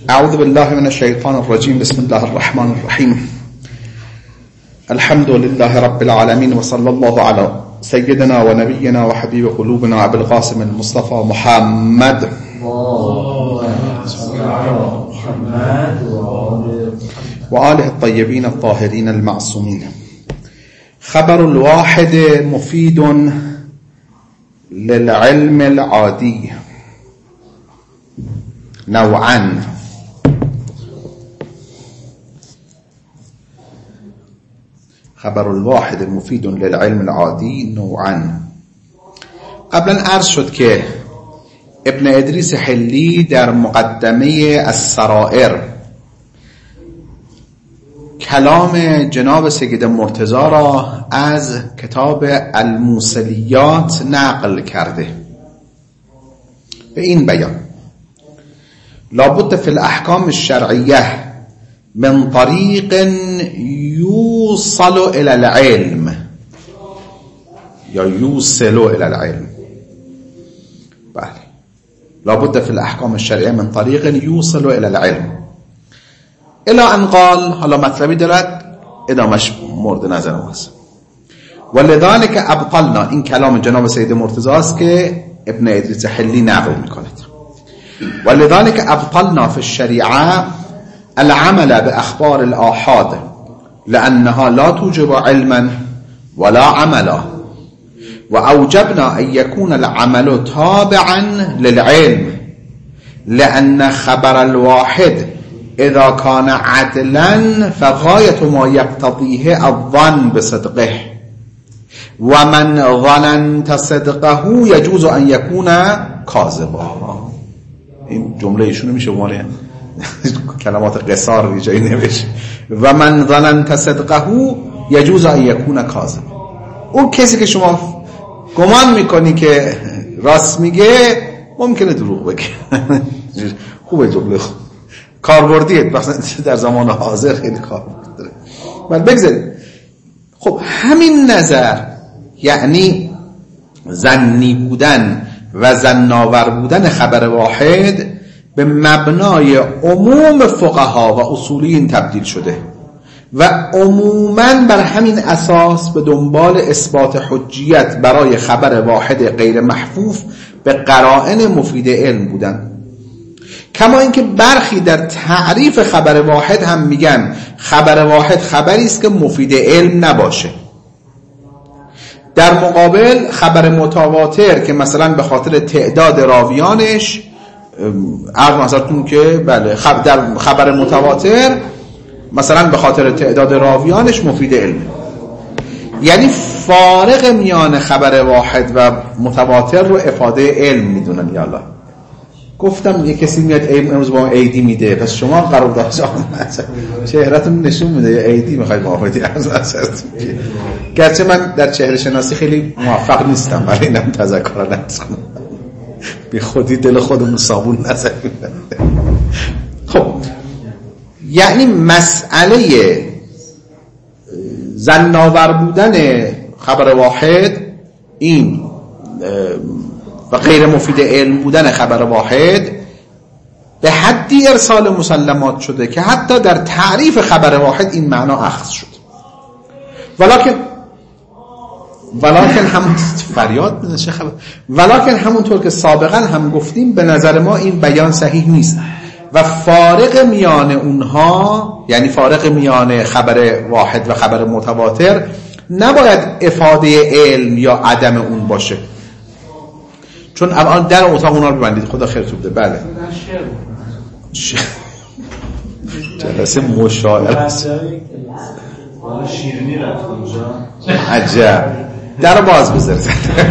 اعوذ بالله من الشیطان الرجیم. بسم الله الرحمن الرحیم. الحمد لله رب العالمین و صلی الله علی سیدنا و نبینا و حبیب قلوبنا ابو القاسم المصطفى محمد و آله الطیبین الطاهرین المعصومین. خبر الواحد مفید للعلم العادی نوعا. خبر الواحد مفید للعلم العادی نوعا. قبلا عرض شد که ابن ادریس حلی در مقدمه السرائر کلام جناب سید مرتضی را از کتاب الموصلیات نقل کرده به این بیان: لابد فی الاحکام الشرعیه من طریق یوصل الى العلم یا یوصل الى العلم. بله، لابد فی الاحکام الشرعیه من طریق یوصل الى العلم الی ان قال. حالا مطلبی دارد، ادامش مورد نظر ماست. ولذلك ابطلنا، این کلام جناب سید مرتضی است که ابن ادریس حلی نقل میکند. ولذلك ابطلنا في الشریعه العمل باخبار الآحاد لانها لا توجب علما ولا عملا، و اوجبنا ان يكون العمل تابعا للعلم لان خبر الواحد اذا كان عدلا فغاية ما يقتضيه الظن بصدقه ومن ظننت صدقه يجوز ان يكون كاذبا. این جمله ایشون میشه ماله کلمات قصار یه جایی نوشت. و من ظننت صدقه يجوز ان يكون كاذبا. اون کسی که شما گمان میکنی که راست میگه ممکنه دروغ بگه. خوبه جمله، خوب کاربردیه، مثلا در زمان حاضر خیلی کاربرد داره. ولی بگذاریم. خب همین نظر یعنی ظنی بودن و ظن‌آور بودن خبر واحد به مبنای عموم فقها و اصولیین تبدیل شده و عموماً بر همین اساس به دنبال اثبات حجیت برای خبر واحد غیر محفوف به قرائن مفید علم بودن. کما اینکه برخی در تعریف خبر واحد هم میگن خبر واحد خبری است که مفید علم نباشه. در مقابل خبر متواتر که مثلا به خاطر تعداد راویانش، عرض نظرتون که بله در خبر متواتر مثلا به خاطر تعداد راویانش مفید علم، یعنی فارق میان خبر واحد و متواتر رو افاده علم میدونن. یالا گفتم یه کسی میاد امروز با ایدی میده، پس شما قرارداد آمد چهرهتون نشون میده یا ایدی میخواید موافقتی از اثرتون. گرچه من در چهره شناسی خیلی موفق نیستم، ولی اینم تذکر نکنم بی خودی دل خودمون صابون نزنیم. خب یعنی مسئله ظن‌آور بودن خبر واحد این و غیر مفید علم بودن خبر واحد به حدی ارسال مسلمات شده که حتی در تعریف خبر واحد این معنا اخذ شد. ولکن هم فریاد بزن چه خبر. ولکن همونطور که سابقا هم گفتیم به نظر ما این بیان صحیح نیست و فارق میان اونها، یعنی فارق میان خبر واحد و خبر متواتر نباید افاده علم یا عدم اون باشه. چون الان در اتاق اونا رو ببندید، خدا خیرتون بده. بله جلسه مشاعره است. شیرینی رفت اونجا. عجب. در باز بذارید.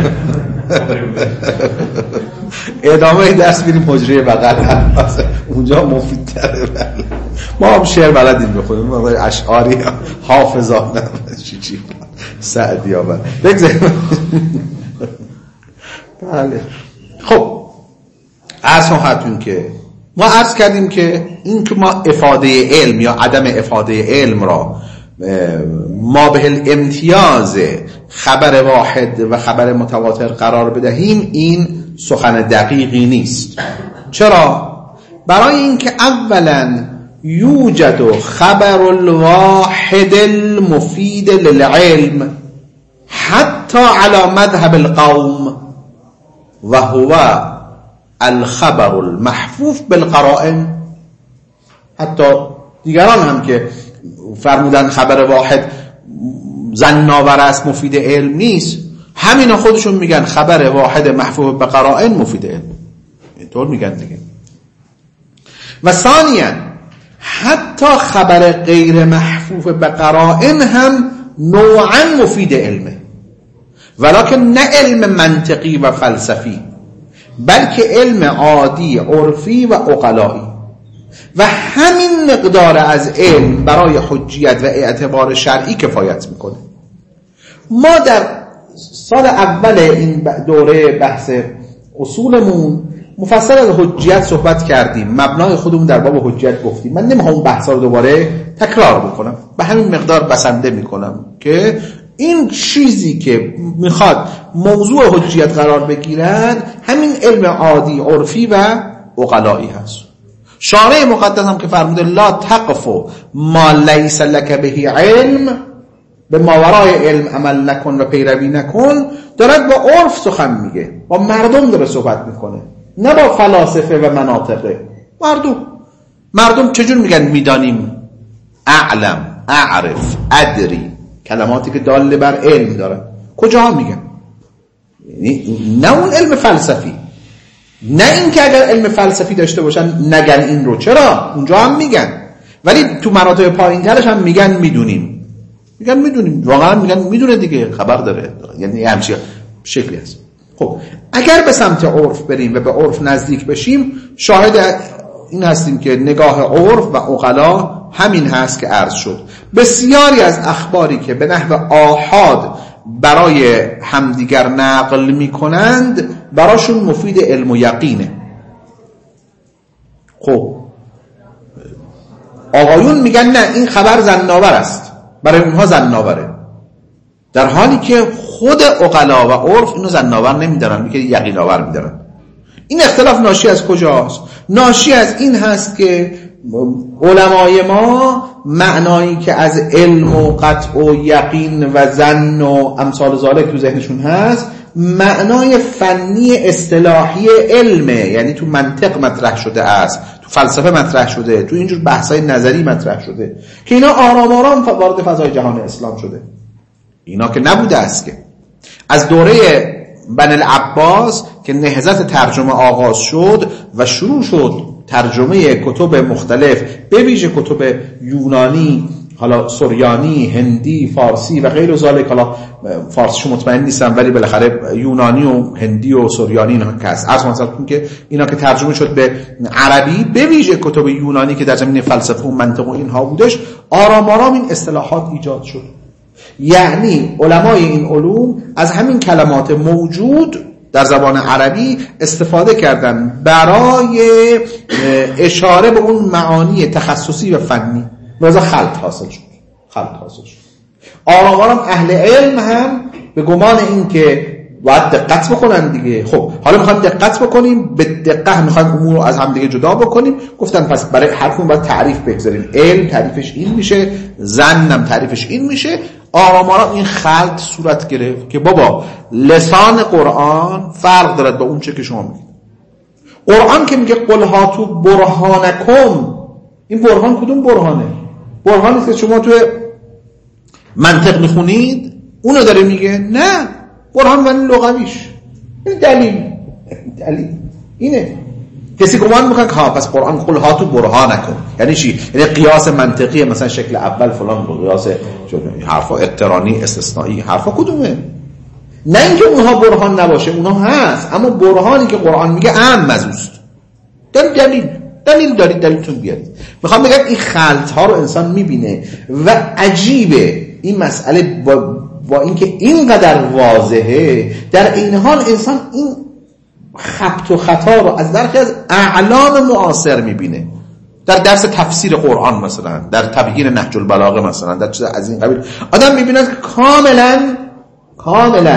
ادامه درس میریم حجره بغل، اونجا مفیدتره. ما هم شعر بلدیم بخونیم، اشعاری حافظانه چی سعدی ها بگذاریم. بله. خب عرض که ما عرض کردیم که این که ما افاده علم یا عدم افاده علم را ما به الامتیاز خبر واحد و خبر متواتر قرار بدهیم، این سخن دقیقی نیست. چرا؟ برای اینکه اولا یوجد خبر الواحد المفید للعلم حتی على مذهب القوم و هو الخبر المحفوف بالقرائن. حتی دیگران هم که فرمودن خبر واحد ظن‌آور است مفید علم نیست، همینا خودشون میگن خبر واحد محفوف به قرائن مفید علم، اینطور میگن دیگه. و ثانیاً حتی خبر غیر محفوف به قرائن هم نوعاً مفید علمه، ولکن نه علم منطقی و فلسفی، بلکه علم عادی عرفی و عقلایی. و همین مقدار از علم برای حجیت و اعتبار شرعی کفایت میکنه. ما در سال اول این دوره بحث اصولمون مفصل از حجیت صحبت کردیم، مبنای خودمون در باب حجیت گفتیم. من نمیخوام اون بحثا رو دوباره تکرار بکنم، به همین مقدار بسنده میکنم که این چیزی که میخواد موضوع حجیت قرار بگیرد همین علم عادی عرفی و عقلایی هست. شارع مقدس هم که فرموده لا تقف ما لیس لک به علم، به ماورای علم عمل نکن و پیروی نکن، دارد با عرف سخن میگه، با مردم داره صحبت میکنه، نه با فلاسفه و مناطقه. مردم چجور میگن میدانیم؟ اعلم، اعرف، ادری، کلماتی که داله بر علم داره. کجا میگن؟ یعنی نه اون علم فلسفی، نه این که اگر علم فلسفی داشته باشن نگن این رو، چرا؟ اونجا هم میگن، ولی تو مراتب پایین ترش هم میگن میدونیم، واقعا میگن میدونه دیگه، خبر داره، یعنی همچین شکلی هست. خب اگر به سمت عرف بریم و به عرف نزدیک بشیم، شاهد این هستیم که نگاه عرف و عقلا همین هست که عرض شد. بسیاری از اخباری که به نحو آحاد برای همدیگر نقل میکنند براشون مفید علم و یقینه. خب آقایون میگن نه این خبر ظن‌آور است، برای اونها ظن‌آوره، در حالی که خود عقلا و عرف اینو ظن‌آور نمیدارن، میگه یقین آور میدارن. این اختلاف ناشی از کجاست؟ ناشی از این هست که علمای ما معنایی که از علم و قطع و یقین و ظن و امثال ذالک تو ذهنشون هست معنای فنی اصطلاحی علمه، یعنی تو منطق مطرح شده است، تو فلسفه مطرح شده، تو اینجور بحثای نظری مطرح شده که اینا آرام آرام وارد فضای جهان اسلام شده. اینا که نبوده است که از دوره بنی العباس که نهضت ترجمه آغاز شد و شروع شد ترجمه کتب مختلف، به ویژه کتب یونانی، حالا سریانی، هندی، فارسی و غیر ذالک. حالا فارسیشو مطمئن نیستم ولی بالاخره یونانی و هندی و سریانی اینا که هست. از مثلا که اینا که ترجمه شد به عربی، به ویژه کتب یونانی که در زمینه فلسفه و منطق و اینها بودش، آرام آرام این اصطلاحات ایجاد شد. یعنی علمای این علوم از همین کلمات موجود در زبان عربی استفاده کردن برای اشاره به اون معانی تخصصی و فنی، لذا خلط حاصل شد. آرام آرام اهل علم هم به گمان این که باید دقت بکنن دیگه. خب حالا میخوایم دقت بکنیم، به دقت میخوایم امور رو از هم دیگه جدا بکنیم، گفتن پس برای هر کدوم باید تعریف بگذاریم. علم تعریفش این میشه، ظنم تعریفش این میشه. آرام آرام این خلط صورت گرفت که بابا لسان قرآن فرق دارد با اون چه که شما میگید. قرآن که میگه قل هاتو برهانکم، این برهان کدوم برهانه؟ برهانی که شما تو منطق میخونید اونو داره میگه؟ نه، برهان معنی لغویش، این دلیل اینه. کسی گمان میکنه ها پس قرآن قل هاتو برهانکم یعنی چی؟ یعنی قیاس منطقی، مثلا شکل اول فلان قیاس حرفا اقترانی استثنایی، حرفا کدومه؟ نه اینکه اونها برهان نباشه، اونها هست، اما برهانی که قرآن میگه اعم ازوست. دلیل دارید، دلیلتون بیارید. میخوام بگم این خلط ها رو انسان میبینه و عجیبه این مسئله با اینکه اینقدر واضحه، در این حال انسان این خبط و خطا رو از درکی از اعلام معاصر میبینه. در درس تفسیر قرآن مثلا، در تبیین نهج البلاغه مثلا، در چیز از این قبیل، آدم میبینه که کاملا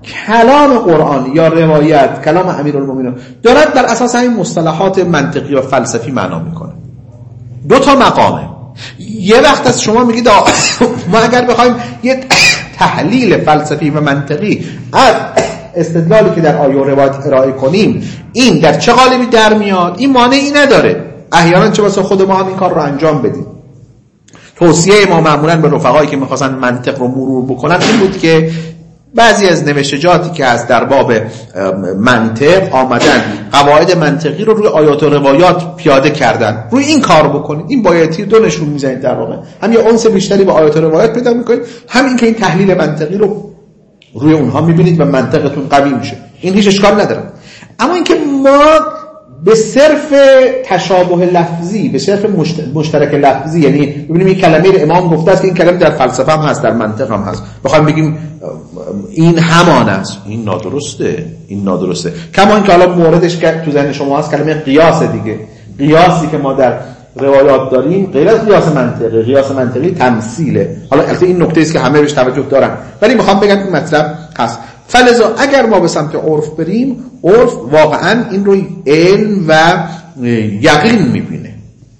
کلام قرآن یا روایت، کلام امیرالمومنین دارد بر اساس این مصطلحات منطقی و فلسفی معنا میکنه. دو تا مقامه. یه وقت از شما میگید ما اگر بخوایم یه تحلیل فلسفی و منطقی از استدلالی که در آیه و روایت ارائه کنیم این در چه قالبی در میاد، این مانعی نداره. احیانا چه واسه خود ما هم این کار رو انجام بدیم. توصیه ما معمولا به رفقایی که میخواستن منطق رو مرور بکنن این بود که بعضی از نوشتجاتی که از در باب منطق آمدن قواعد منطقی رو روی آیات و روایات پیاده کردن. روی این کار بکنید، این بایدی دو نشون میزنید، در واقع هم یه انس بیشتری با آیات و روایات پیدا میکنید، همین که این تحلیل منطقی رو روی اونها میبینید و منطقتون قوی میشه. این هیچ اشکال نداره. اما اینکه ما به صرف تشابه لفظی، به صرف مشترک لفظی، یعنی ببینیم این کلمه رو امام گفته است که این کلمه در فلسفه هم هست، در منطق هم هست، بخوایم بگیم این همان است، این نادرسته. کما اینکه حالا موردش که تو ذهن شما هست کلمه قیاس دیگه. قیاسی که ما در روایات داریم غیر از قیاس منطقی تمثیله. حالا البته این نکته است که همه بهش توجه دارن، ولی میخوام بگم این مطلب هست. فلذا اگر ما به سمت عرف بریم، عرف واقعا این رو علم و یقین میبینه.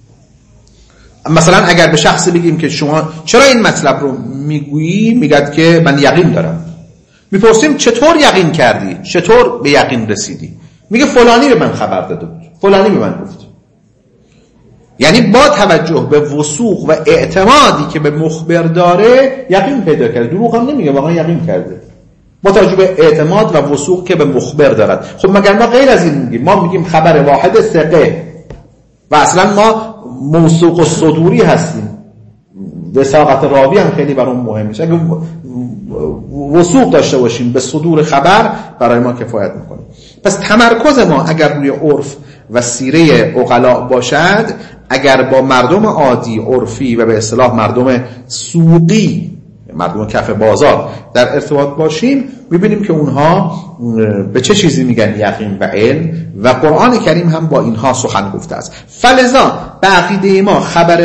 مثلا اگر به شخصی بگیم که شما چرا این مطلب رو میگویی، میگد که من یقین دارم. میپرسیم چطور یقین کردی، چطور به یقین رسیدی؟ میگه فلانی به من خبر داده بود، فلانی به من گفت. یعنی با توجه به وثوق و اعتمادی که به مخبر داره یقین پیدا کرده. دروغ هم نمیگه، واقعا یقین کرده با توجه به اعتماد و وثوق که به مخبر دارد. خب مگر ما غیر از این میگیم؟ ما میگیم خبر واحد ثقه و اصلا ما موثوق الصدوری هستیم. وثاقت راوی هم خیلی برام مهمه. اگه وثوق داشته باشیم به صدور خبر برای ما کفایت میکنه. پس تمرکز ما اگر روی عرف و سیره عقلا باشد، اگر با مردم عادی عرفی و به اصطلاح مردم سوقی، مردم کف بازار در ارتباط باشیم، میبینیم که اونها به چه چیزی میگن یقین و علم، و قرآن کریم هم با اینها سخن گفته است. فلذا به عقیده ما خبر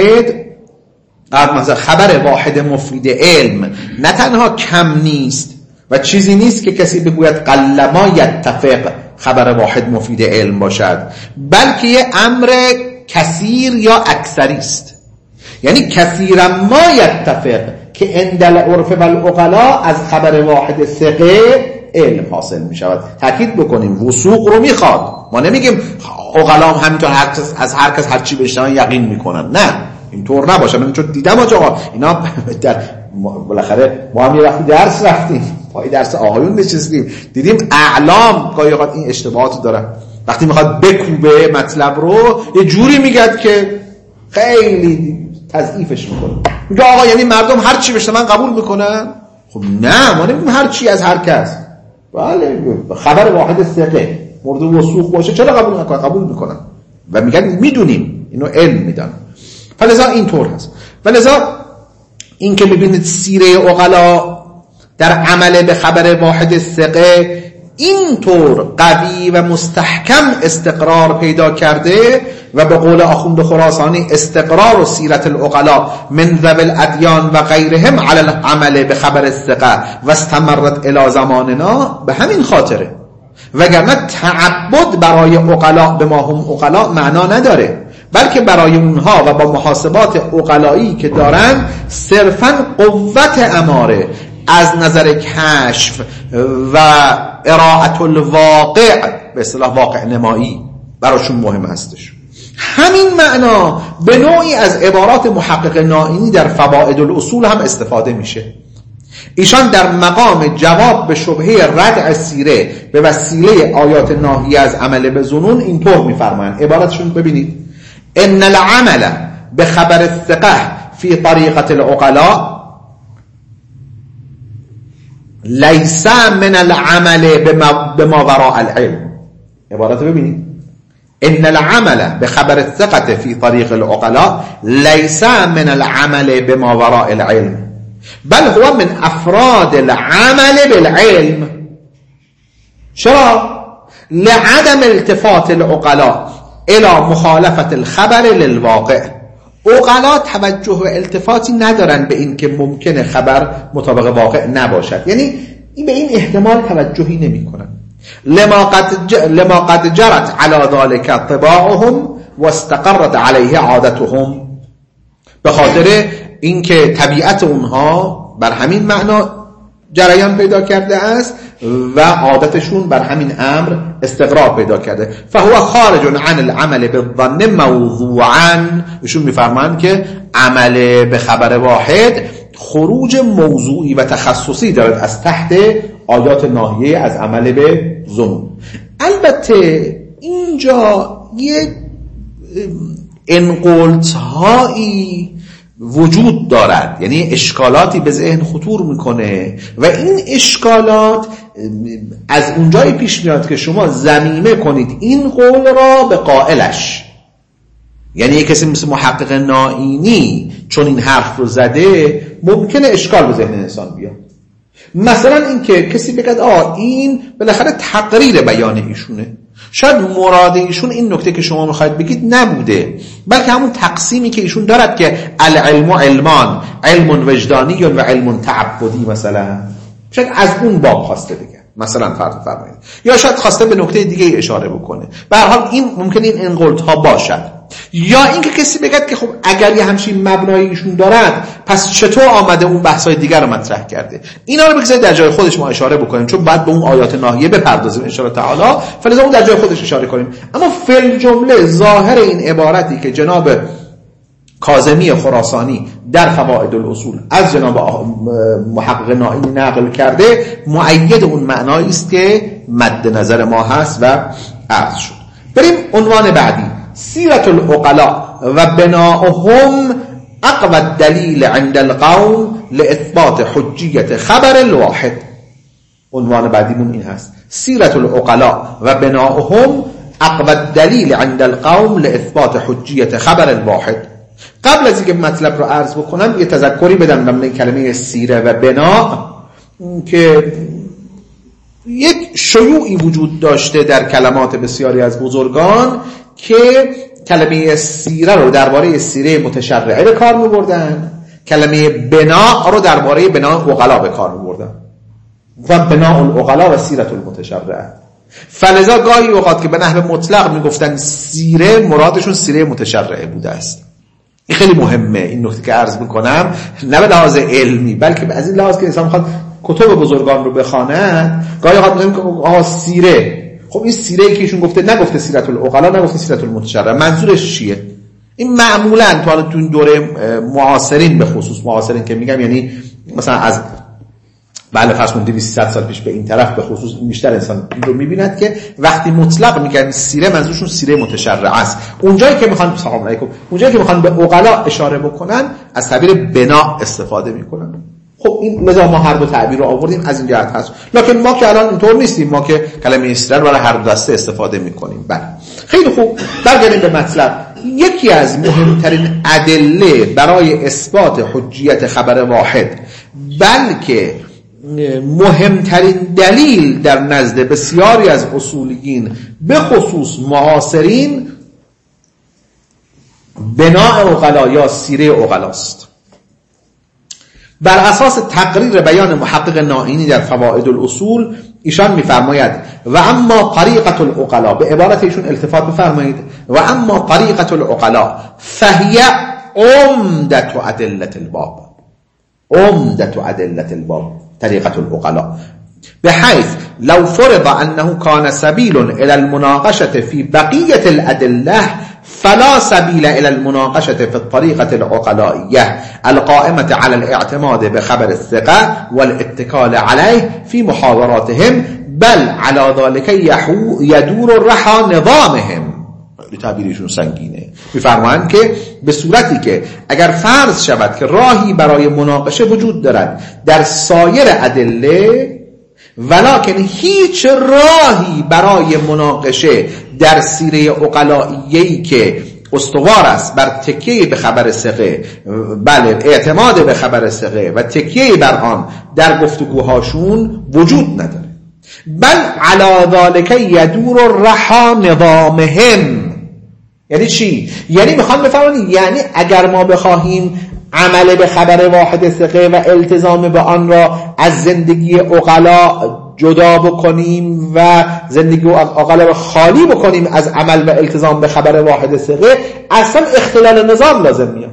واحد مفید علم نه تنها کم نیست و چیزی نیست که کسی بگوید قلما یتفق خبر واحد مفید علم باشد، بلکه یه امر کثیر یا اکثری است. یعنی کثیرا ما یتفق که اندل عرف و العقلا از خبر واحد ثقه علم حاصل می شود. تأکید بکنیم وثوق رو میخواد. ما نمیگیم عقلا هم همینطور از هر کس هر چی بشنون یقین میکنن، نه اینطور نباشه. من چون دیدم آقا اینا در بالاخره ما هم یه وقتی درس رفتیم، پای درس آقایون نشستیم، دیدیم اعلام گاهی اوقات این اشتباهات دارن. وقتی میخواد بکوبه مطلب رو یه جوری میگه که خیلی تضعیفش میکنه. میگه آقا یعنی مردم هر چی بشنون قبول میکنن؟ خب نه، ما نمیگیم هر چی از هر کس. بله خبر واحد ثقه مورد وثوق باشه چرا قبول نکنن؟ قبول میکنن و میگن میدونیم، اینو علم میدن. فلذا اینطور هست. فلذا این که میبینید سیره عقلا در عمل به خبر واحد ثقه اینطور قوی و مستحکم استقرار پیدا کرده و به قول آخوند خراسانی استقرار و سیرت العقلا من ذوی الادیان و غیرهم علی العمل به خبر الثقه و استمرت الی زماننا، به همین خاطره. وگرنه تعبد برای عقلا به ما هم عقلا معنا نداره، بلکه برای اونها و با محاسبات عقلایی که دارن صرفاً قوت اماره از نظر کشف و ارائه الواقع، به اصطلاح واقع نمایی، براشون مهم هستش. همین معنا به نوعی از عبارات محقق نائینی در فوائد الاصول هم استفاده میشه. ایشان در مقام جواب به شبهه ردع سیره به وسیله آیات ناهیه از عمل به ظنون اینطور میفرمایند. عبارتشون ببینید: ان العمل به خبر الثقه فی طریقه العقلاء لیس من العمل بما وراء العلم. عبارت ببینید: ان العمل به خبر الثقه فی طریق العقلاء لیس من العمل بما وراء العلم بل هو من افراد العمل بالعلم. چرا؟ لعدم التفات العقلاء الى مخالفت الخبر للواقع. عقلا توجه و التفاتی ندارن به این که ممکنه خبر مطابق واقع نباشد. یعنی این به این احتمال توجهی نمی کنن. لما قد جرت على ذلك طباعهم واستقرت عليه عادتهم، به خاطر اینکه طبیعت اونها بر همین معنا جریان پیدا کرده است و عادتشون بر همین امر استقرار پیدا کرده. فهو خارج عن العمل بالظن موضوعا، ایشون میفرمایند که عمل به خبر واحد خروج موضوعی و تخصصی دارد از تحت آیات ناهیه از عمل به ظنون. البته اینجا یک انقلت‌هایی وجود دارد، یعنی اشکالاتی به ذهن خطور میکنه و این اشکالات از اونجایی پیش میاد که شما ضمیمه کنید این قول را به قائلش. یعنی یک کسی مثل محقق نائینی چون این حرف رو زده ممکنه اشکال به ذهن انسان بیاد. مثلا این که کسی بگه این بالاخره تقریر بیان ایشونه، شاید مراد ایشون این نکته که شما میخواید بگید نبوده، بلکه همون تقسیمی که ایشون دارد که العلم علمان، علم وجدانی و علم تعبدی، مثلا شاید از اون باب خواسته بگه، مثلا فرمایید، یا شاید خواسته به نکته دیگه اشاره بکنه. به هر حال این ممکنه این انقلت‌ها باشد. یا اینکه کسی بگه که خب اگر یه همچین مبنایی ایشون دارد پس چطور آمده اون بحث‌های دیگر رو مطرح کرده. اینا رو بگذارید در جای خودش ما اشاره بکنیم، چون بعد به اون آیات ناهیه بپردازیم ان شاء الله تعالی، فلذا اون در جای خودش اشاره کنیم. اما فی جمله ظاهر این عبارتی که جناب کاظمی خراسانی در فوائد الاصول از جناب محقق نائینی نقل کرده مؤید اون معنایی است که مد نظر ما هست و عرض شد. بریم عنوان بعدی، سیرت العقلاء و بناؤهم اقوى الدلیل عند القوم لاثبات حجیت خبر الواحد. عنوان بعدیمون این هست، سیرت العقلاء و بناؤهم اقوى الدلیل عند القوم لاثبات حجیت خبر الواحد. قبل از اینکه مطلب رو عرض بکنم یه تذکری بدم ضمن کلمه سیره و بنا که یک شیوعی وجود داشته در کلمات بسیاری از بزرگان که کلمه سیره رو درباره سیره متشرعه به کار می‌بردن، کلمه بنا رو درباره بنا عقلا به کار می‌بردن و بنا العقلا و سیرت المتشرعه. فلذا گاهی اوقات که به نحو مطلق میگفتن سیره، مرادشون سیره متشرعه بوده است. این خیلی مهمه، این نکته که عرض میکنم نه به لحاظ علمی بلکه از این لحاظ که انسان میخواد کتب بزرگان رو بخواند. گاهی اوقات میگن که سیره، خب این سیره‌ای که ایشون گفته نگفته سیرت العقلا، نگفته سیرت المتشرعه، منظورش چیه؟ این معمولا تو این دوره معاصرین، به خصوص معاصرین که میگم یعنی مثلا از بله فرض کنید 200 سال پیش به این طرف به خصوص بیشتر انسان رو میبیند که وقتی مطلق میگن سیره منظورشون سیره متشرعه است. اونجایی که میخوان سلام علیکم اونجایی که میخوان به عقلا اشاره بکنن از تعبیر بنا استفاده میکنن. خب این لذا ما هر دو تعبیر رو آوردیم از این جهت هست، لکن ما که الان اینطور نیستیم، ما که کلمه سیره رو برای هر دو دسته استفاده میکنیم. بله خیلی خوب، برگردیم به مطلب. یکی از مهمترین ادله برای اثبات حجیت خبر واحد، بلکه مهمترین دلیل در نزد بسیاری از اصولیین به خصوص معاصرین، بناء عقلا یا سیره عقلاست. بر اساس تقریر بیان محقق نائینی در فوائد الاصول ایشان میفرماید و اما طریقة العقلا، به عبارت ایشون التفات بفرمایید، و اما طریقة العقلا فهی عمدة ادلة الباب، عمدة ادلة الباب طریقة العقلا، بحيث لو فرض انه كان سبيل الى المناقشة في بقية الادلة فلا سبيل الى المناقشة في الطريقة العقلائية القائمة على الاعتماد بخبر الثقة والاتكال عليه في محاوراتهم، بل على ذلك يدور الرحى نظامهم. تعبیرشون سنگینه. میفرمایند که به صورتی که اگر فرض شود که راهی برای مناقشه وجود دارد در سایر ادله، ولکن هیچ راهی برای مناقشه در سیره عقلائیه‌ای که استوار است بر تکیه به خبر ثقه، بله اعتماد به خبر ثقه و تکیه بر آن در گفتگوهاشون وجود نداره، بل علی ذلک یدور الرحى نظامهم. یعنی چی؟ یعنی میخوام بفهمید یعنی اگر ما بخواهیم عمل به خبر واحد ثقه و التزام به آن را از زندگی عقلا جدا بکنیم و زندگی عقلا را خالی بکنیم از عمل و التزام به خبر واحد ثقه، اصلا اختلال نظام لازم میاد.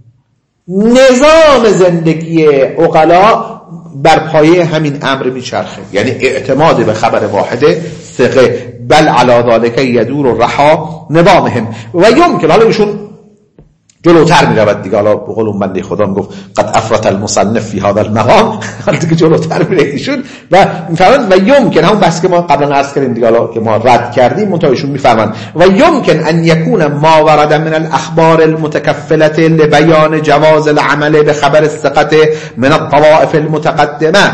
نظام زندگی عقلا بر پایه همین امر میچرخه، یعنی اعتماد به خبر واحد ثقه. بل علی ذلک یدور الرحا نظامهم و یمکن، حالا ایشون جلوتر میرود دیگه، حالا به قول اون بنده خدا میگفت قد افرط المصنف فی هذا المقام، حالا دیگه جلوتر میره ایشون و میفرمایند و یمکن، همون بحث که ما قبلا عرض کردیم دیگه، حالا که ما رد کردیم، منتها ایشون میفرمایند و یمکن ان یکون ما ورد من الاخبار المتکفله لبیان جواز العمل بخبر الثقه من الطوائف المتقدمه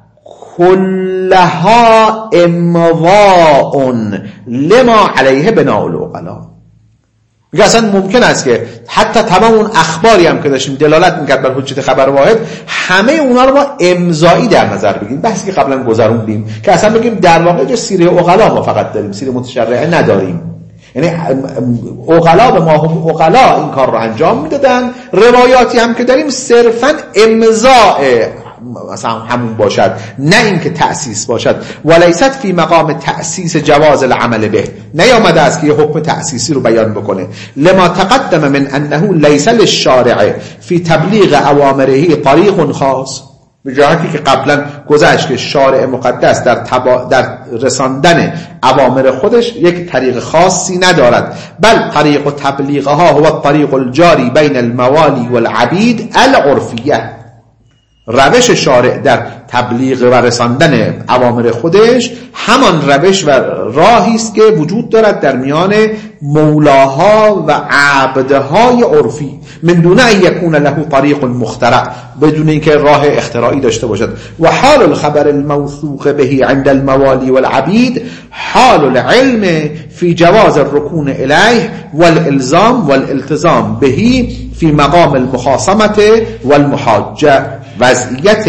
كلها امضاء لما علیه بناء العقلاء. میگه اصلا ممکن است که حتی تمام اون اخباری هم که داشتیم دلالت میکرد بر حجت خبر واحد، همه اونا رو ما امضایی در نظر بگیریم. بحثی که قبلا گذروندیم که اصلا بگیم در واقع جو سیره عقلا ما فقط داریم، سیره متشرعه نداریم. یعنی عقلا به ما هم عقلا این کار رو انجام میدادن، روایاتی هم که داریم صرفا امضاء مثلا همون باشد، نه اینکه تأسیس باشد. ولیست فی مقام تأسیس جواز العمل به، نیامده است که یه حکم تأسیسی رو بیان بکنه. لما تقدم من انه لیس للشارع فی تبلیغ اوامره طریق خاص، به جهتی که قبلا گذشت که شارع مقدس در رساندن اوامر خودش یک طریق خاصی ندارد. بل طریق تبلیغها هو الطریق الجاری بین الموالی والعبید العرفیه، روش شارع در تبلیغ و رساندن اوامر خودش همان روش و راهی است که وجود دارد در میان مولاها و عبدهای عرفی، من دون ان یکون له طریق مخترع، بدون اینکه راه اختراعی داشته باشد. و حال الخبر الموثوق به عند الموالی والعبید حال العلم فی جواز الرکون الیه والالزام والالتزام به فی مقام المخاصمه والمحاجه. وضعیت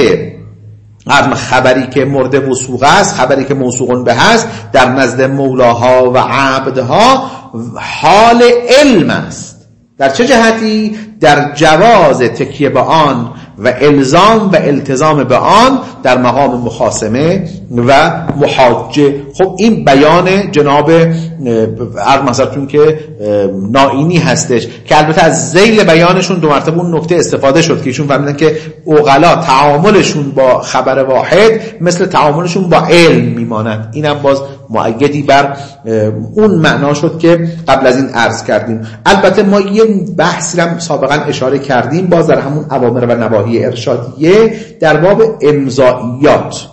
خبری که مورد وثوق است، خبری که موثوق به است، در نزد مولاها و عبدها حال علم است. در چه جهتی؟ در جواز تکیه به آن و الزام و التزام به آن در مقام مخاصمه و محاجه. خب این بیان جناب مثلا که نائینی هستش که البته از ذیل بیانشون دو مرتبه اون نکته استفاده شد که ایشون فهمیدن که عقلا تعاملشون با خبر واحد مثل تعاملشون با علم میماند. اینم باز مؤیدی بر اون معنا شد که قبل از این عرض کردیم. البته ما یه بحثی هم سابقا اشاره کردیم باز در همون اوامر و نواهی ارشادیه در باب امضائیات،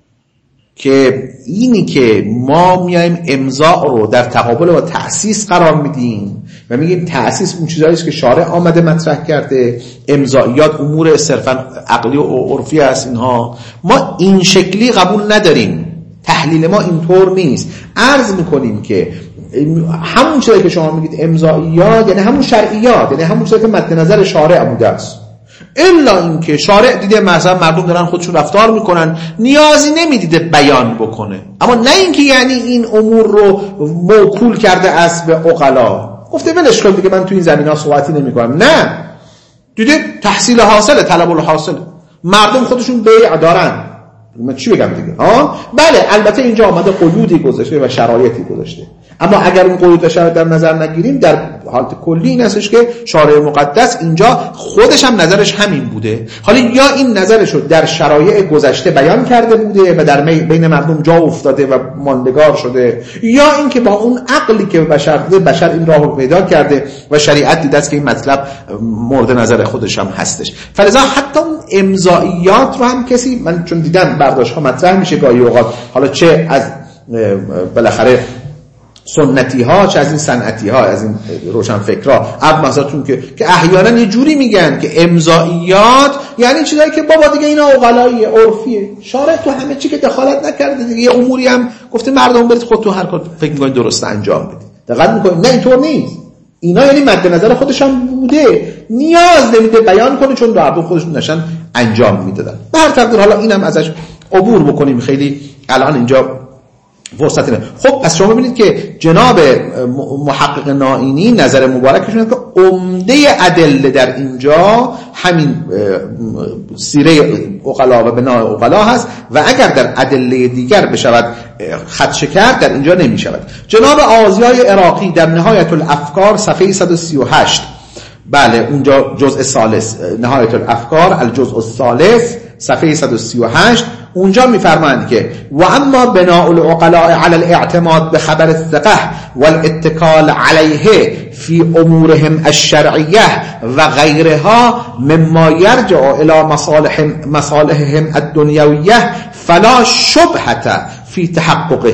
که اینی که ما میایم امضا رو در تقابل با تأسیس قرار میدیم و میگیم تأسیس اون چیزایی است که شارع آمده مطرح کرده، امضائیات امور صرفا عقلی و عرفی است، اینها ما این شکلی قبول نداریم. تحلیل ما اینطور نیست. عرض میکنیم که همون چیزایی که شما میگید امضائیات یعنی همون شرعیات، یعنی همون چیزایی که مد نظر شارع بوده است، الا اینکه شارع دیده مثلا مردم دارن خودشون رفتار میکنن، نیازی نمیدیده بیان بکنه. اما نه اینکه یعنی این امور رو موکول کرده است به عقلا، گفته ولش کن دیگه من تو این زمینا صحبتی نمیکنم. نه، دیده تحصیل حاصله، طلب الحاصل، مردم خودشون بیع دارن، من چی بگم دیگه؟ بله البته اینجا آمده قیودی گذاشته و شرایطی گذاشته، اما اگر اون قیود و شرایط در نظر نگیریم در حالت کلی این هستش که شارع مقدس اینجا خودش هم نظرش همین بوده. حالا یا این نظرش رو در شرایع گذشته بیان کرده بوده و در بین مردم جا افتاده و ماندگار شده، یا اینکه با اون عقلی که بشر این راه رو پیدا کرده و شریعت دیده است که این مطلب مورد نظر خودش هم هستش. فلذا حتی اون امضائیات رو هم کسی، من چون دیدم برداشت ها مطرح میشه گاهی اوقات، حالا چه از بالاخره سنتی ها چه از این صنعتی ها، از این روشن فکرها، مثلا که احیانا یه جوری میگن که امضائیات یعنی چیزایی که بابا دیگه اینا عقلاییه، عرفیه، شارع تو همه چی که دخالت نکرده دیگه، یه اموری هم گفته مردم برید خودتون هر کار فکر میکنید درست انجام بدید. دقت میکنید نه اینطور نیست. اینا یعنی مد نظر خودش هم بوده، نیاز نمیده بیان کنه چون مردم خودشون داشتن انجام میدادن. به هر تقدیر حالا اینم ازش عبور بکنیم، خیلی الان اینجا فرصت نه. خب پس شما ببینید که جناب محقق نائینی نظر مبارکشون است که عمده ادله در اینجا همین سیره عقلا و بناء عقلا هست و اگر در ادله دیگر بشود خدشه کرد در اینجا نمی شود. جناب آزیای عراقی در نهایت الافکار صفحه 138 بله اونجا جزء ثالث نهایت الافکار الجزء الثالث صفحه 138 اونجا میفرمایند که و اما بناء العقلاء على الاعتماد بخبر الثقه والاتکال علیه فی امورهم الشرعیه و غیرها مما یرجع الى مصالحهم الدنیویه فلا شبهه فی تحققه.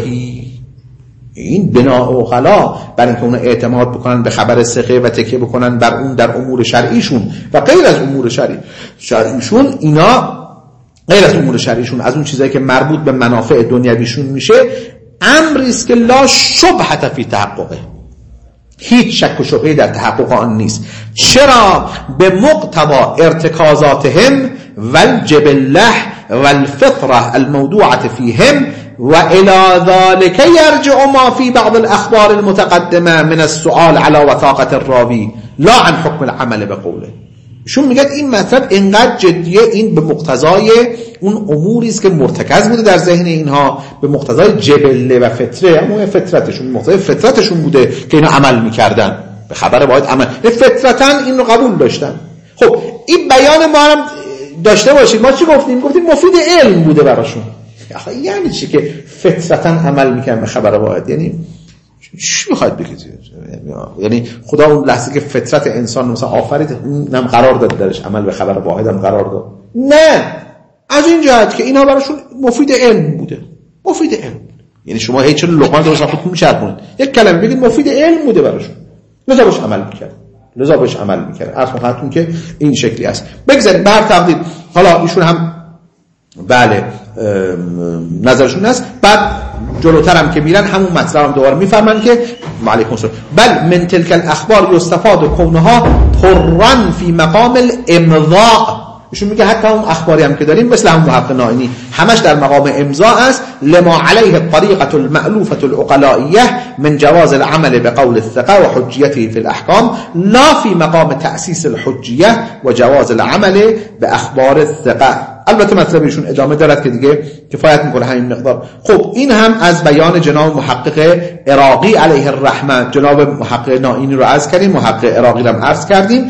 این بناء عقلا برای اینکه اون اعتماد بکنن به خبر ثقه و تکیه بکنن بر اون در امور شرعیشون و غیر از امور شرعیشون، اینا غیر از امور شرعیشون از اون چیزایی که مربوط به منافع دنیویشون میشه، امری است که لا شبهه فی تحققه، هیچ شک و شبهه در تحقق آن نیست. چرا؟ به مقتضا ارتکازاتهم والجبله والفطره الموضوعه فیهم و الى ذلك یرجع ما فی بعض الاخبار المتقدمه من السؤال على وثاقه الراوی لا عن حکم العمل بقوله. شون میگه این مطلب اینقدر جدیه، این به مقتضای اون اموری است که مرتکز بوده در ذهن اینها، به مقتضای جبله و فطره، اما فطرتشون مقتضای فطرتشون بوده که اینا عمل میکردن به خبر باید عمل، فطرتاً این رو قبول داشتن. خب این بیان ما هم داشته باشید. ما چی گفتیم مفید علم بوده براشون. یعنی چی که فطرتاً عمل میکنن به خبر باید؟ یعنی چی میخواید بگید؟ یعنی خدا اون لحظه که فطرت انسان مثلا آفرید هم قرار داد درش عمل به خبر واحد هم قرار داد؟ نه، از این جهت که اینا براشون مفید علم بوده. مفید علم، یعنی شما هیچ لقمان درست خودتون میچرخونید، یک کلمه بگید مفید علم بوده براشون، لذا باش عمل میکرد. عرض خدمتتون که این شکلی است. بگذارید به هر تقدیر حالا ایشون هم بله نظرشون هست. بعد جلوتر هم که میرن همون مطلب هم دوباره میفرمان که علیکم السلام بل من تلك الاخبار یستفاد کونها طرا فی مقام الامضاء. ایشون میگه حتی اون اخباری هم که داریم مثل هم محقق نائینی همش در مقام امضاء است، لما علیه الطریقه المألوفه العقلائیه من جواز العمل بقول الثقه و حجیته فی الاحکام لا فی مقام تأسیس الحجیه و جواز العمل به اخبار الثقه. البته مطلبشون ادامه دارد که دیگه کفایت میکنه همین مقدار. خب این هم از بیان جناب محقق عراقی علیه الرحمه. جناب محقق نائینی رو عرض کردیم، محقق عراقی رو هم عرض کردیم.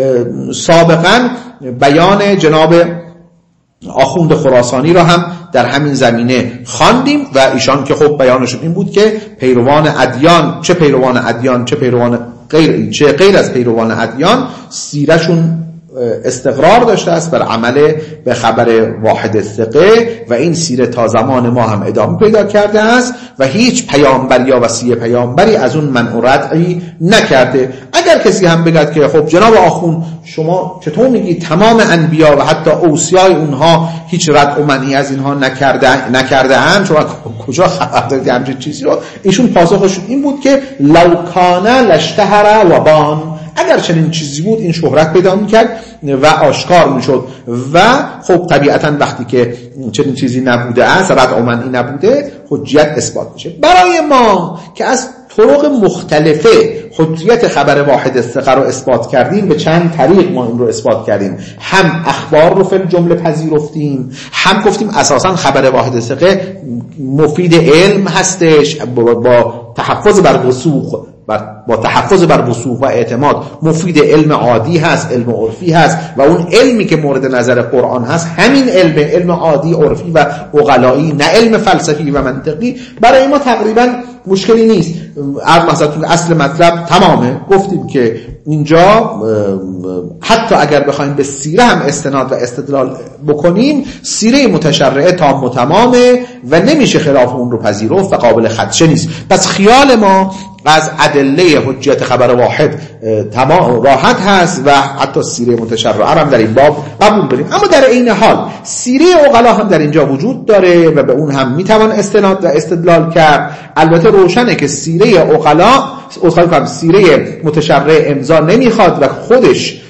سابقا بیان جناب آخوند خراسانی رو هم در همین زمینه خواندیم و ایشان که خب بیانشون این بود که پیروان ادیان، چه پیروان ادیان چه غیر از پیروان ادیان، سیرشون استقرار داشته است بر عمل به خبر واحد ثقه و این سیره تا زمان ما هم ادامه پیدا کرده است و هیچ پیامبر یا وصی پیامبری از اون منع و ردعی نکرده. اگر کسی هم بگه که خب جناب آخوند شما چطور میگی تمام انبیا و حتی اوصیای اونها هیچ رد و منعی از اینها نکرده هم، شما کجا خبر دارید همچین چیزی رو؟ ایشون پاسخشون این بود که لو کان لاشتهر و بان، اگر چنین چیزی بود این شهرت پیدا میکرد و آشکار میشد و خب طبیعتا وقتی که چنین چیزی نبوده است، رد و منعی نبوده، حجیت اثبات میشه. برای ما که از طرق مختلفه حجیت خبر واحد ثقه رو اثبات کردیم، به چند طریق ما این رو اثبات کردیم. هم اخبار رو فی الجمله پذیرفتیم، هم گفتیم اساسا خبر واحد ثقه مفید علم هستش با تحفظ بر وثوق و اعتماد، مفید علم عادی هست، علم عرفی هست و اون علمی که مورد نظر قرآن هست همین علم عادی عرفی و عقلایی، نه علم فلسفی و منطقی. برای ما تقریبا مشکلی نیست. اصل مطلب تمامه. گفتیم که اینجا حتی اگر بخوایم به سیره هم استناد و استدلال بکنیم، سیره متشرعه تام و تمامه و نمیشه خلاف اون رو پذیرفت و قابل خدشه نیست. پس خیال ما از ادله حجیت خبر واحد تمام راحت هست و حتی سیره متشرعه هم در این باب قبول بریم. اما در این حال سیره عقلا هم در اینجا وجود داره و به اون هم میتوان استناد و استدلال کرد. البته روشنه که سیره عقلا سیره متشرعه امضا نمیخواد و خودش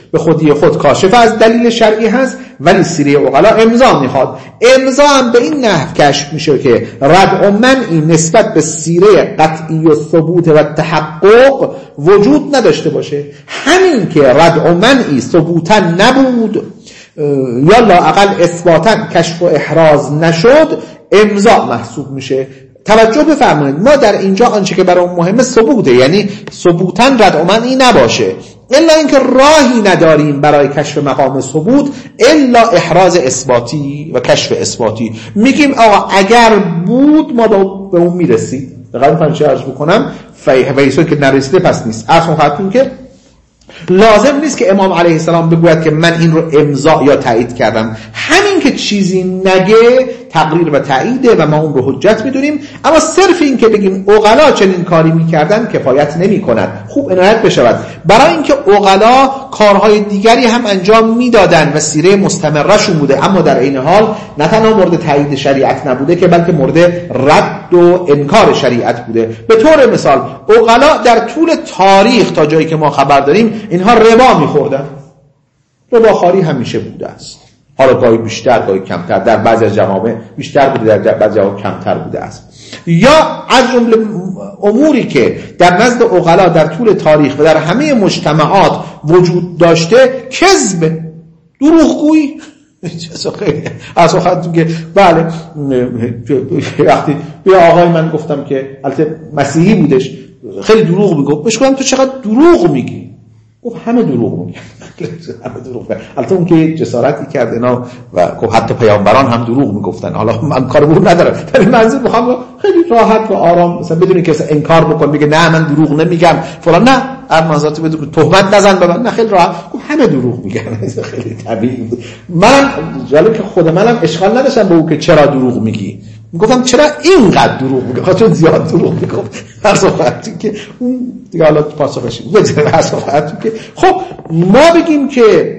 به خودی خود کاشف از دلیل شرعی هست، ولی سیره عقلا امضا میخواد. امضا هم به این نحو کشف میشه که رد و منعی نسبت به سیره قطعی و ثبوت و تحقق وجود نداشته باشه. همین که رد و منعی ثبوتا نبود یا لااقل اثباتا کشف و احراز نشد، امضا محسوب میشه. توجه بفرمایید، ما در اینجا آنچه که برای مهمه ثبوته، یعنی ثبوتاً رد و منعی نباشه، الا اینکه راهی نداریم برای کشف مقام ثبوت الا احراز اثباتی و کشف اثباتی. میگیم آقا اگر بود ما به اون میرسید. دقیقاً من چه عرض بکنم، فیصل که نرسیده پس نیست. اصلا خاطرین که لازم نیست که امام علیه السلام بگوید که من این رو امضا یا تایید کردم. همین که چیزی نگه تقریر و تاییده و ما اون رو حجت میدونیم. اما صرف این که بگیم عقلا چنین کاری میکردن کفایت نمی کند. خوب عنایت بشود، برای اینکه عقلا کارهای دیگری هم انجام میدادن و سیره مستمرشون بوده، اما در این حال نه تنها مورد تایید شریعت نبوده که بلکه مورد رد و انکار شریعت بوده. به طور مثال عقلا در طول تاریخ تا جایی که ما خبر داریم اینها ربا میخوردن. رباخواری همیشه بوده است، حالا گاهی بیشتر گاهی کمتر، در بعضی از جوامع بیشتر بوده، در بعضی جوامع کمتر بوده است. یا از جمله اموری که در نزد عقلا در طول تاریخ و در همه مجتمعات وجود داشته، کذب، دروغگویی. اصلا خودتون که بله وقتی به آقای من گفتم که البته مسیحی بودش، خیلی دروغ میگفت، بهش گفتم تو چقدر دروغ میگی؟ گفت همه دروغ میگن. همه دروغ میگن. البته اون که جسارتی کرد اینا و حتی پیامبران هم دروغ میگفتن. حالا من کار به اون ندارم، ولی منظور میخوام خیلی راحت و آرام مثلا بدون که انکار بکن بگه نه من دروغ نمیگم فلان، نه ارمازاتی بدون تهمت نزن به من، نه خیلی راحت گفت همه دروغ میگن. خیلی طبیعی بود. من جالب که خود منم اشکال نداشتم به اون که چرا دروغ میگی، میگفتم چرا اینقدر دروغ میگه، چون زیاد دروغ میگفت. هر صحبتی که اون دیگه حالا پاسخش بده، هر صحبتی که خب ما بگیم که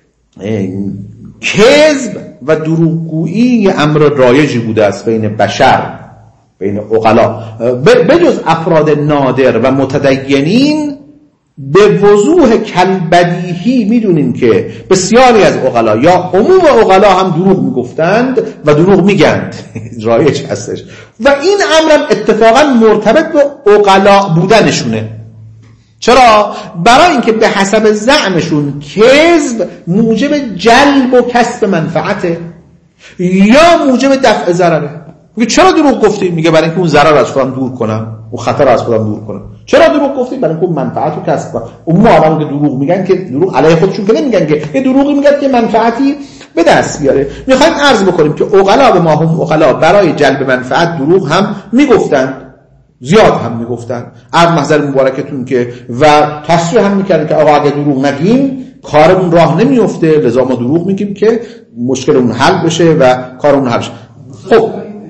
کذب و دروغگویی یه امر رایجی بوده است بین بشر، بین عقلا، بجز افراد نادر و متدینین به وضوح کلبدیهی میدونیم که بسیاری از عقلا یا عموم عقلا هم دروغ میگفتند و دروغ میگند. رایج هستش و این امر اتفاقا مرتبط به عقلا بودنشونه. چرا؟ برای اینکه به حسب زعمشون کذب موجب جلب و کسب منفعته یا موجب دفع ضرره. میگه چرا دروغ گفتی؟ میگه برای اینکه اون ضرر از خودم دور کنم، اون خطر از خودم دور کنم. چرا دروغ گفتی؟ برای اینکه منفعت رو کسب کنم. اون آدمایی که دروغ میگن که دروغ علیه خودشون که نمیگن، که یه دروغی میگن که منفعتی به دست بیاره. میخوایم عرض بکنیم که عقلا به ما هم عقلا برای جلب منفعت دروغ هم میگفتن، زیاد هم میگفتن. از محضر مبارکتون که و تصریح هم میکردن که آقا اگه دروغ نگیم کارمون راه نمیفته، لذا ما دروغ میگیم که مشکلمون حل بشه و کارمون حل بشه. خب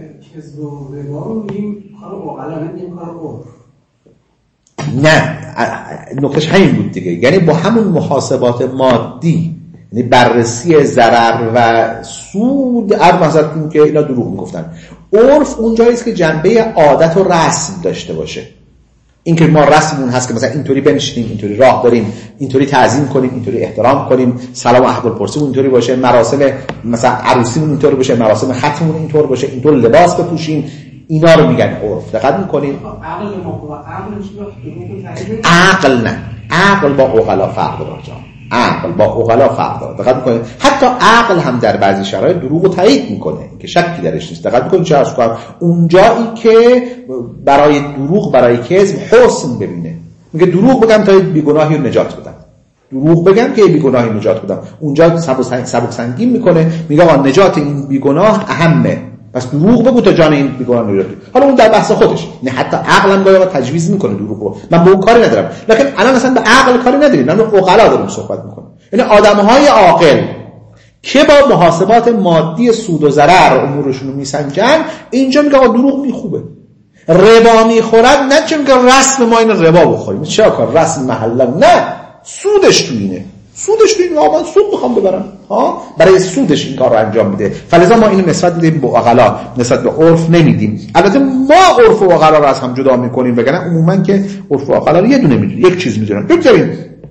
نه نکتهش همین بود دیگه، یعنی با همون محاسبات مادی، یعنی بررسی ضرر و سود، از مثلا این که اینا دروغ میگفتن. عرف اونجایی است که جنبه عادت و رسم داشته باشه. این که ما رسممون هست که مثلا اینطوری بنشینیم، اینطوری راه بریم، اینطوری تعظیم کنیم، اینطوری احترام کنیم، سلام و احوالپرسیمون اینطوری باشه، مراسم مثلا عروسیمون اینطوری باشه، مراسم ختممون اینطور باشه، اینطور لباس بپوشیم، اینا رو میگن عرف. دقت میکنیم؟ عقل نه، عقل با عقلا فرق داره. عقل با عقلا فرق داره. دقت میکنید؟ حتی عقل هم در بعضی شرایط دروغ رو تایید میکنه که شکی درش نیست. دقت میکنید چه از کنم اونجایی که برای دروغ، برای کذب حسن ببینه، میگه دروغ بگم تا بیگناهی رو نجات بدم، دروغ بگم که بیگناهی نجات بدم. اونجا سبک سنگین میکنه، میگه آقا نجات این بیگناه اهمه، پس دروغ بگو تا جان این بیگناه نجات بدی. حالا اون در بحث خودش، نه حتی عقلم گاهی تجویز میکنه دروغ رو، من به اون کاری ندارم، لکن الان اصلا به عقل کاری نداریم، من به عقلا داریم صحبت میکنم. یعنی آدمهای عاقل که با محاسبات مادی سود و ضرر امورشون رو میسنجن، اینجا میگه آقا دروغ میخوبه. ربا میخورد نه چون که رسم ما این ربا بخوریم، چه کار رسم محله، نه سودش تو اینه، سودش تو اینه، من سود میخوام ببرم، برای سودش این کار رو انجام میده. فلذا ما اینو نسبت میدیم به عقلا، نسبت به عرف نمیدیم. البته ما عرف و عقلا رو از هم جدا میکنیم، وگرنه عموما که عرف و عقلا رو یه دونه میدونیم، یک چیز میدونن. بگذاریم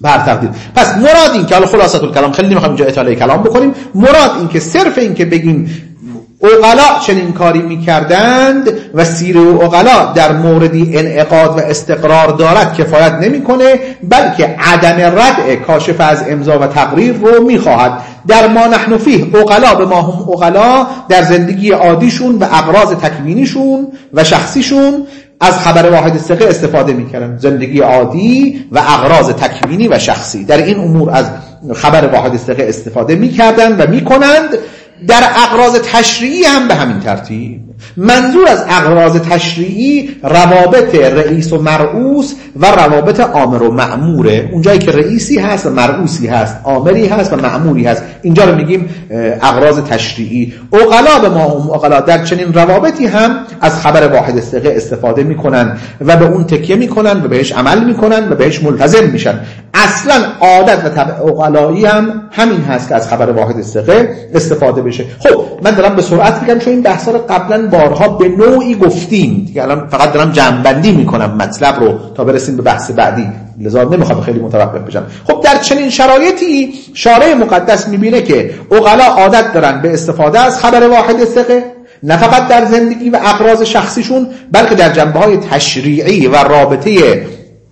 بر تقدیر. پس مراد این که حالا خلاصه الکلام، خیلی نمیخوام اینجا اطاله کلام بکنیم، مراد این که صرف این که بگیم عقلا چنین کاری میکردند و سیره عقلا در موردی انعقاد و استقرار دارد کفایت نمیکنه، بلکه عدم ردع کاشف از امضا و تقریر رو میخواهد. در ما نحن فیه عقلا به ما هم عقلا در زندگی عادیشون و اغراض تکوینیشون و شخصیشون از خبر واحد ثقه استفاده میکردن. زندگی عادی و اغراض تکوینی و شخصی، در این امور از خبر واحد ثقه استفاده میکردن و میکنند. در اغراض تشریعی هم به همین ترتیب. منظور از اغراض تشریعی روابط رئیس و مرئوس و روابط آمر و مأموره. اونجایی که رئیسی هست و مرئوسی هست، آمری هست و مأموری هست، اینجا رو میگیم اغراض تشریعی. عقلا به ما هم عقلا در چنین روابطی هم از خبر واحد ثقه استفاده میکنن و به اون تکیه میکنن و بهش عمل میکنن و بهش ملتزم میشن. اصلا عادت و طبع عقلایی هم همین هست که از خبر واحد ثقه استفاده بشه. خب من دارم به سرعت میگم چون این بحثا رو قبلا بارها به نوعی گفتیم دیگه، الان فقط دارم جمع‌بندی میکنم مطلب رو تا برسیم به بحث بعدی، لذا نمیخوام خیلی متوقف بشم. خب در چنین شرایطی شارع مقدس میبینه که عقلا عادت دارن به استفاده از خبر واحد ثقه، نه فقط در زندگی و اغراض شخصیشون بلکه در جنبه‌های تشریعی و رابطه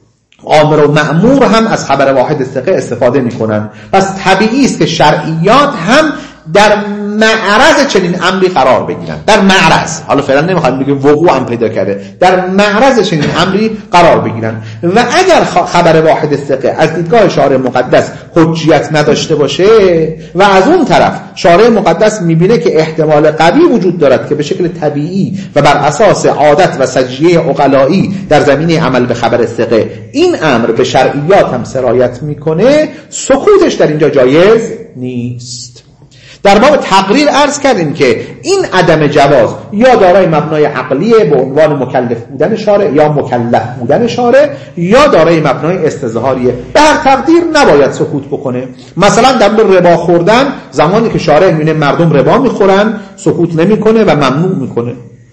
آمر و مأمور هم از خبر واحد ثقه استفاده میکنن. پس طبیعی است که شرعیات هم در معرض چنین امری قرار بگیرن. در معرض، حالا فعلا نمیخوام بگم وقوع هم پیدا کرده، در معرض چنین امری قرار بگیرن. و اگر خبر واحد ثقه از دیدگاه شارع مقدس حجیت نداشته باشه و از اون طرف شارع مقدس میبینه که احتمال قوی وجود دارد که به شکل طبیعی و بر اساس عادت و سجیه عقلایی در زمینه عمل به خبر ثقه این امر به شرعیات هم سرایت میکنه، سکوتش در اینجا جایز نیست. در باب تقریر عرض کردیم که این عدم جواز یا دارای مبنای عقلیه به عنوان مکلف بودن شارع یا مکلف بودن شارع، یا دارای مبنای استظهاریه. به هر تقدیر نباید سکوت بکنه. مثلا در مورد ربا خوردن، زمانی که شارع میبینه مردم ربا میخورن سکوت نمیکنه و ممنوع میکنه.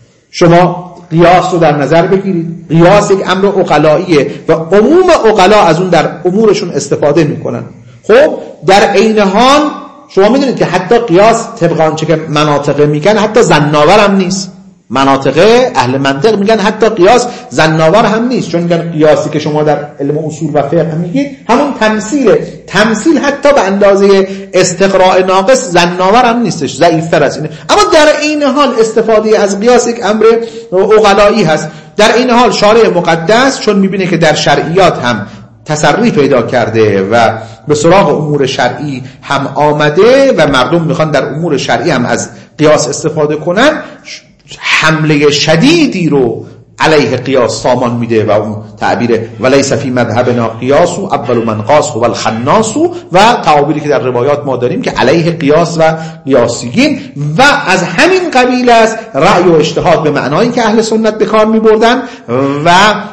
شما قیاس رو در نظر بگیرید. قیاس یک امر عقلاییه و عموم عقلا از اون در امورشون استفاده میکنن. خب در عین حال شما میدونید که حتی قیاس طبق آنچه که مناطق میگن حتی زناور هم نیست. مناطق اهل منطق میگن حتی قیاس زناور هم نیست، چون میگن قیاسی که شما در علم اصول و فقه میگید همون تمثیله. تمثیل حتی به اندازه استقراء ناقص زناور هم نیستش، ضعیف‌تر از اینه. اما در این حال استفاده از قیاس یک امر عقلایی هست. در این حال شارع مقدس چون میبینه که در شرعیات هم تسری پیدا کرده و به سراغ امور شرعی هم آمده و مردم میخوان در امور شرعی هم از قیاس استفاده کنن، حمله شدیدی رو علیه قیاس سامان میده و اون تعبیر ولیس فی مذهبنا قیاس اول من قاس هو الخناس و تعابیری که در روایات ما داریم که علیه قیاس و قیاسیین و از همین قبیل است رأی و اجتهاد به معنایی که اهل سنت به کار میبردن و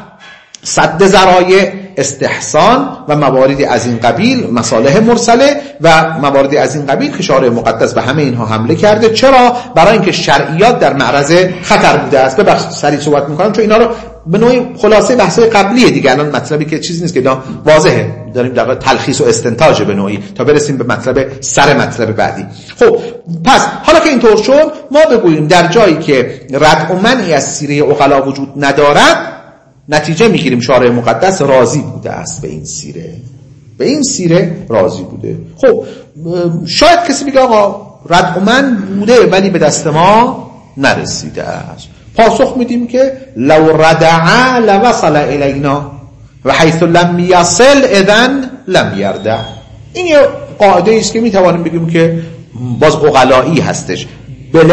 سد ذرایع، استحسان و مواردی از این قبیل، مصالح مرسله و مواردی از این قبیل که شارع مقدس به همه اینها حمله کرده. چرا؟ برای اینکه شرعیات در معرض خطر بوده است. ببخشید سریع صحبت میکنم چون اینا رو به نوعی خلاصه بحث‌های قبلیه دیگه، الان مطلبی که چیزی نیست که اینا واضحه، داریم در تلخیص و استنتاج به نوعی تا برسیم به سر مطلب بعدی. خب پس حالا که اینطور شد ما بگوییم در جایی که رد و منعی از سیره عقلا وجود ندارد، نتیجه میگیریم شارع مقدس راضی بوده است به این سیره راضی بوده. خب شاید کسی بگه آقا رد و من بوده ولی به دست ما نرسیده است. پاسخ میدیم که لو ردع لوصل الینا و حیث لم یصل اذن لم یردع. این یه قاعده است که میتوانیم بگیم که باز عقلایی هستش به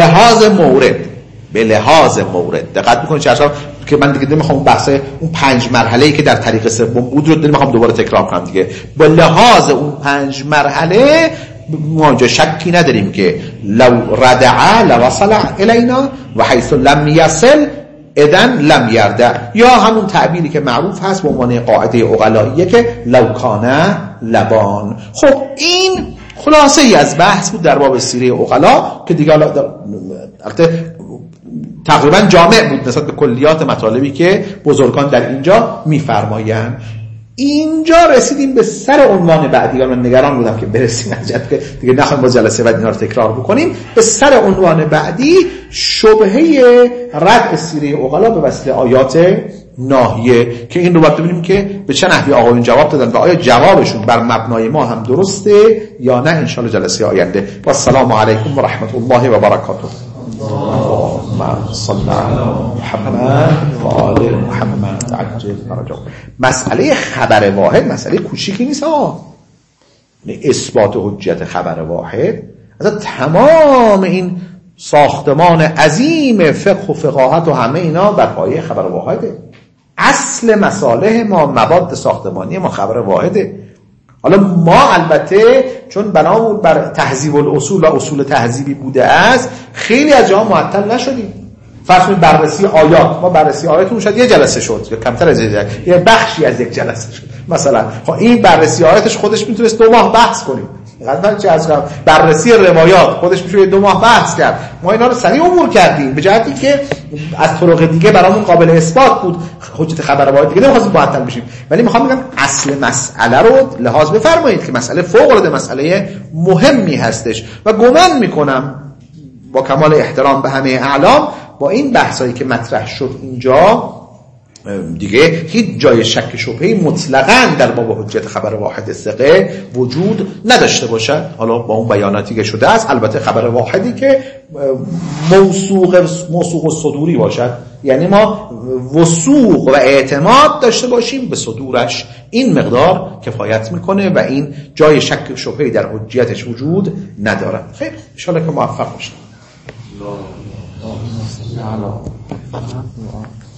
لحاظ مورد. دقت بکنید چرا که من دیگه نمیخوام اون بحث اون 5 مرحله‌ای که در طریق سوم بود رو نمیخوام دوباره تکرار کنم دیگه. با لحاظ اون 5 مرحله ما اینجا شکی نداریم که لو ردع لوصل الینا و حیث لم یصل اذن لم یردع، یا همون تعبیری که معروف هست به عنوان قاعده عقلاییه که لو کان لبان. خب این خلاصه ای از بحث بود در باب سیره عقلا که دیگه تقریبا جامع بود نسبت به کلیات مطالبی که بزرگان در اینجا میفرمایند. اینجا رسیدیم به سر عنوان بعدی. من نگران بودم که برسیم عجب که دیگه نخوایم با جلسه بعد اینا رو تکرار بکنیم. به سر عنوان بعدی شبهه رد سیره عقلا به وسیله آیات ناهیه که این رو باید ببینیم که به چه نحوی آقایون جواب دادن و آیا جوابشون بر مبنای ما هم درسته یا نه. انشاءالله جلسه آینده. و السلام علیکم و رحمت الله و برکاته. اللهم صل علی محمد و آل محمد عجل فرجهم. مسئله خبر واحد مسئله کوچیکی نیست ها. اثبات حجت خبر واحد از تمام این ساختمان عظیم فقه و فقاهت و همه اینا بر پایه خبر واحده. اصل مصالح ما، مواد ساختمانی ما خبر واحده. حالا ما البته چون بنامون بر تهذیب الاصول و اصول تهذیبی بوده است خیلی از جاها معطل نشدیم. فرض کنید بررسی آیات، ما بررسی آیاتمون شاید یه جلسه شد یا کمتر از یه بخشی از یک جلسه شد مثلا. خب این بررسی آیاتش خودش میتونست 2 ماه بحث کنیم. قطعا چه از بررسی روایات خودش میشه 2 ماه بحث کرد. ما اینا رو سریع عبور کردیم به جهتی که از طرق دیگه برامون قابل اثبات بود حجت خبر واحد. دیگه نمی‌خواستیم معطل بشیم، ولی میخوام بگم اصل مسئله رو لحاظ بفرمایید که مسئله فوق العاده مسئله مهمی هستش و گمان میکنم با کمال احترام به همه اعلام با این بحثایی که مطرح شد اینجا دیگه هیچ جای شک شبهه‌ای مطلقاً در باب حجت خبر واحد ثقه وجود نداشته باشد. حالا با اون بیاناتی که شده است، البته خبر واحدی که موثوق و صدوری باشد، یعنی ما وثوق و اعتماد داشته باشیم به صدورش، این مقدار کفایت میکنه و این جای شک شبهه‌ای در حجیتش وجود ندارد. خیر ان شاءالله که موفق باشید.